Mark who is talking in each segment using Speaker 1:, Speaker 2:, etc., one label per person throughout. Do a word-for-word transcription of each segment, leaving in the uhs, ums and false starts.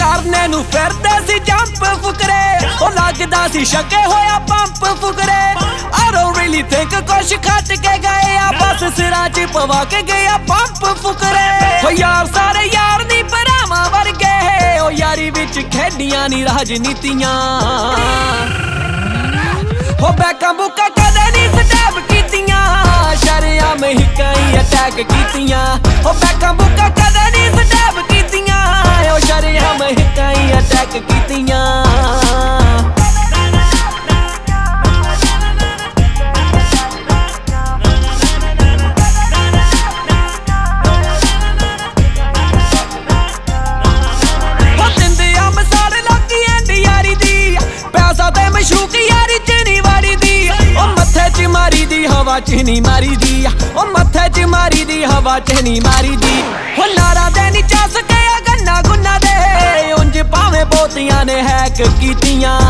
Speaker 1: ਕਰਨੇ ਨੂੰ ਫਿਰਦੇ ਸੀ ਜੰਪ ਫੁਕਰੇ ਉਹ ਲੱਗਦਾ ਸੀ ਛੱਕੇ ਹੋਇਆ ਪੰਪ ਫੁਕਰੇ I don't really think ਕੁਛ ਖੱਟ ਕੇ ਗਏ ਆ ਬਸ ਸਿਰਾਂ 'ਚ ਪਵਾ ਕੇ ਗਿਆ ਪੰਪ ਫੁਕਰੇ ਹੋ ਯਾਰ ਸਾਰੇ ਯਾਰ ਨੀ ਭਰਾਵਾਂ ਵਰਗੇ ਉਹ ਯਾਰੀ ਵਿੱਚ ਖੇਡੀਆਂ ਨੀ ਰਾਜਨੀਤੀਆਂ ਹੋ ਬੈਕਾਂ ਬੁੱਕਾਂ ਕਦੇ ਨੀ ਸਟੈਪ ਕੀਤੀਆਂ ਸ਼ਰੇਆਮ ਹਿੱਕਾਂ ਹੀ ਅਟੈਕ ਕੀਤੀਆਂ ਹੋ ਬੈਕਾਂ ਬੁੱਕਾਂ ਕਦੇ ਨੀ ਸਟੈਪ ਕੀਤੀਆਂ ਉਹ ਸ਼ਰੇਆਮ ਹਿੱਕਾਂ ਹੀ ਅਟੈਕ ਕੀਤੀਆਂ ਹਵਾ ਚ ਨੀ ਮਾਰੀ ਦੀ ਉਹ ਮੱਥੇ ਚ ਮਾਰੀ ਦੀ ਹਵਾ ਚ ਨੀ ਮਾਰੀ ਦੀ ਹੋ ਨਾਰਾ ਦੇ ਨੀ ਚੱਸ ਗਿਆ ਗੰਨਾ ਗੁੰਨਾ ਦੇ ਉਂਝ ਭਾਵੇਂ ਬੋਤੀਆਂ ਨੇ ਹੈਕ ਕੀਤੀਆਂ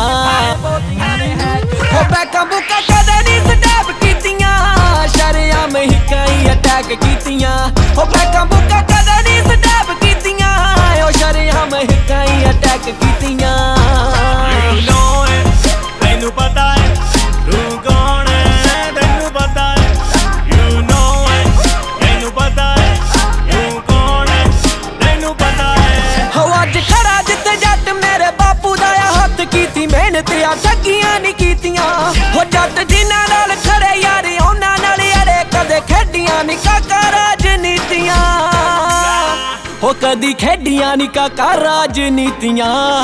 Speaker 1: ਹੋ ਬੈਕਾਂ ਬੁੱਕਾਂ ਕਦੇ ਨੀ ਸਟੈਪ ਕੀਤੀਆਂ ਸ਼ਰੇਆਮ ਹਿੱਕਾਂ ਹੀ ਅਟੈਕ ਕੀਤੀਆਂ ਹੋ ਬੈਕਾਂ ਬੁੱਕਾਂ ਕਦੇ ਨੀ ਸਟੈਪ ਕੀਤੀਆਂ ਉਹ ਸ਼ਰੇਆਮ ਹਿੱਕਾਂ ਹੀ ਅਟੈਕ ਕੀਤੀਆਂ
Speaker 2: ਤੈਨੂੰ ਪਤਾ ਹੈ ਤੂੰ ਕੌਣ
Speaker 1: ਮਿਹਨਤ ਆ ਠੱਗੀਆਂ ਨੀ ਕੀਤੀਆਂ ਹੋ ਜੱਟ ਜਿਨ੍ਹਾਂ ਨਾਲ ਖੜੇ ਯਾਰ ਉਹਨਾਂ ਨਾਲ ਅੜੇ ਕਦੇ ਖੇਡੀਆਂ ਨੀ ਕਾਕਾ ਰਾਜਨੀਤੀਆਂ ਹੋ ਕਦੀ ਖੇਡੀਆਂ ਨੀ ਕਾਕਾ ਰਾਜਨੀਤੀਆਂ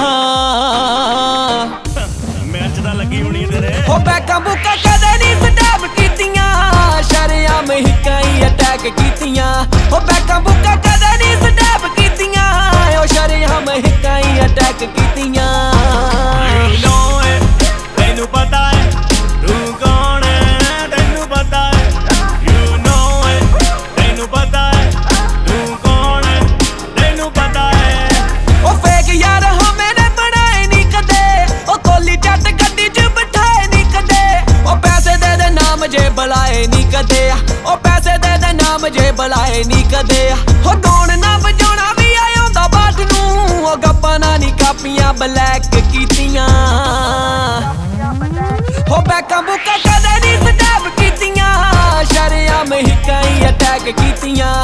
Speaker 2: ਮੈਚ ਤਾਂ ਲੱਗੀ ਹੋਣੀ ਤੇਰੇ
Speaker 1: ਹੋ ਬੈਕਾਂ ਬੁੱਕਾਂ ਕਦੇ ਨੀ ਸਟੈਪ ਕੀਤੀਆਂ ਸ਼ਰੇਆਮ ਹਿੱਕਾਂ ਹੀ ਅਟੈਕ ਕੀਤੀਆਂ ਹੋ ਬੈਕਾਂ ਬੁੱਕਾਂ ਕਦੇ ਨੀ ਸਟੈਪ ਕੀਤੀਆਂ ਉਹ ਸ਼ਰੇਆਮ ਹਿੱਕਾਂ ਹੀ ਅਟੈਕ ਕੀਤੀਆਂ
Speaker 2: ਤੈਨੂੰ ਪਤਾ ਹੈ ਤੂੰ ਕੌਣ ਹੈ ਤੈਨੂੰ ਪਤਾ ਹੈ ਯੂ ਨੋ ਤੈਨੂੰ ਪਤਾ ਹੈ ਤੂੰ ਕੌਣ ਹੈ ਤੈਨੂੰ ਪਤਾ ਹੈ
Speaker 1: ਉਹ ਫੇਕ ਯਾਰ ਹੋ ਮੈਨੇ ਬਣਾਏ ਨੀ ਕਦੇ ਉਹ ਕੋਲੀ ਚੱਟ ਗੱਡੀ 'ਚ ਬਿਠਾਏ ਨੀ ਕਦੇ ਉਹ ਪੈਸੇ ਦੇ ਦੇ ਨਾਮ ਜੇ ਬੁਲਾਏ ਨੀ ਕਦੇ ਉਹ ਪੈਸੇ ਦੇ ਦੇ ਨਾਮ ਜੇ ਬੁਲਾਏ ਨੀ ਕਦੇ ਹੋ ਗਾਉਣ ਨਾ ਵਜਾਉਣਾ ਵੀ ਆਉਂਦਾ ਬਾਟ ਨੂੰ ਉਹ ਗੱਪਾਂ ਨਾ ਨੀ ਕਾਪੀਆਂ ਬਲੈਕ ਕੀਤੀਆਂ ਹੋ ਬੈਕਾਂ ਬੁੱਕਾਂ ਕਦੇ ਨੀ ਸਟੈਪ ਕੀਤੀਆਂ ਸ਼ਰੇਆਮ ਹਿੱਕਾਂ ਹੀ ਅਟੈਕ ਕੀਤੀਆਂ